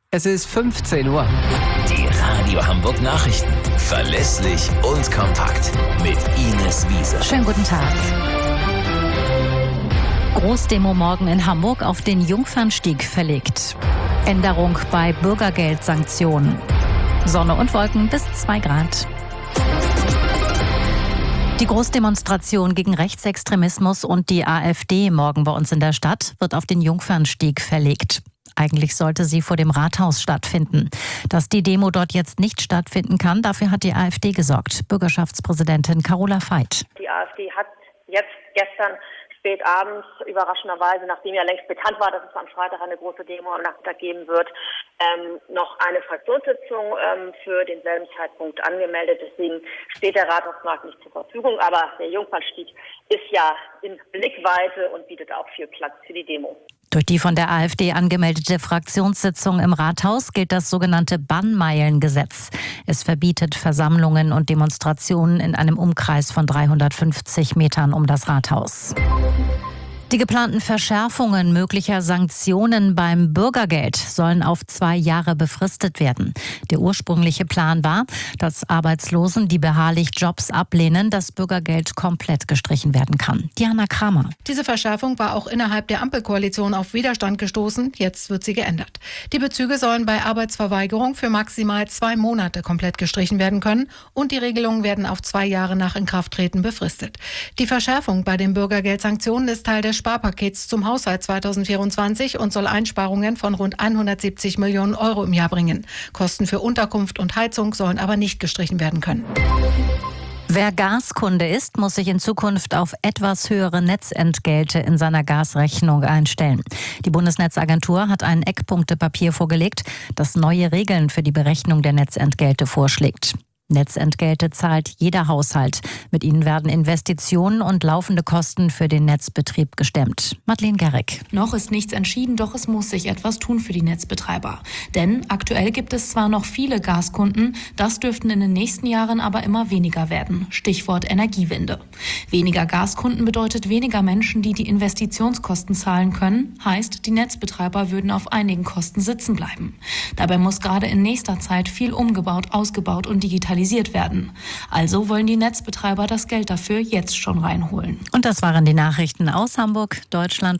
Es ist 15 Uhr. Die Radio Hamburg Nachrichten. Verlässlich und kompakt. Mit Ines Wiese. Schönen guten Tag. Großdemo morgen in Hamburg auf den Jungfernstieg verlegt. Änderung bei Bürgergeldsanktionen. Sonne und Wolken bis 2 Grad. Die Großdemonstration gegen Rechtsextremismus und die AfD morgen bei uns in der Stadt wird auf den Jungfernstieg verlegt. Eigentlich sollte sie vor dem Rathaus stattfinden. Dass die Demo dort jetzt nicht stattfinden kann, dafür hat die AfD gesorgt. Bürgerschaftspräsidentin Carola Veit. Die AfD hat gestern spät abends, überraschenderweise, nachdem ja längst bekannt war, dass es am Freitag eine große Demo am Nachmittag geben wird, noch eine Fraktionssitzung für denselben Zeitpunkt angemeldet. Deswegen steht der Rathausmarkt nicht zur Verfügung. Aber der Jungfernstieg ist ja in Blickweite und bietet auch viel Platz für die Demo. Durch die von der AfD angemeldete Fraktionssitzung im Rathaus gilt das sogenannte Bannmeilengesetz. Es verbietet Versammlungen und Demonstrationen in einem Umkreis von 350 Metern um das Rathaus. Die geplanten Verschärfungen möglicher Sanktionen beim Bürgergeld sollen auf 2 Jahre befristet werden. Der ursprüngliche Plan war, dass Arbeitslosen, die beharrlich Jobs ablehnen, das Bürgergeld komplett gestrichen werden kann. Diana Kramer. Diese Verschärfung war auch innerhalb der Ampelkoalition auf Widerstand gestoßen. Jetzt wird sie geändert. Die Bezüge sollen bei Arbeitsverweigerung für maximal 2 Monate komplett gestrichen werden können und die Regelungen werden auf 2 Jahre nach Inkrafttreten befristet. Die Verschärfung bei den Bürgergeldsanktionen ist Teil des Sparpakets zum Haushalt 2024 und soll Einsparungen von rund 170 Millionen Euro im Jahr bringen. Kosten für Unterkunft und Heizung sollen aber nicht gestrichen werden können. Wer Gaskunde ist, muss sich in Zukunft auf etwas höhere Netzentgelte in seiner Gasrechnung einstellen. Die Bundesnetzagentur hat ein Eckpunktepapier vorgelegt, das neue Regeln für die Berechnung der Netzentgelte vorschlägt. Netzentgelte zahlt jeder Haushalt. Mit ihnen werden Investitionen und laufende Kosten für den Netzbetrieb gestemmt. Madeleine Gerrick. Noch ist nichts entschieden, doch es muss sich etwas tun für die Netzbetreiber. Denn aktuell gibt es zwar noch viele Gaskunden, das dürften in den nächsten Jahren aber immer weniger werden. Stichwort Energiewende. Weniger Gaskunden bedeutet weniger Menschen, die die Investitionskosten zahlen können. Heißt, die Netzbetreiber würden auf einigen Kosten sitzen bleiben. Dabei muss gerade in nächster Zeit viel umgebaut, ausgebaut und digitalisiert werden. Also wollen die Netzbetreiber das Geld dafür jetzt schon reinholen. Und das waren die Nachrichten aus Hamburg, Deutschland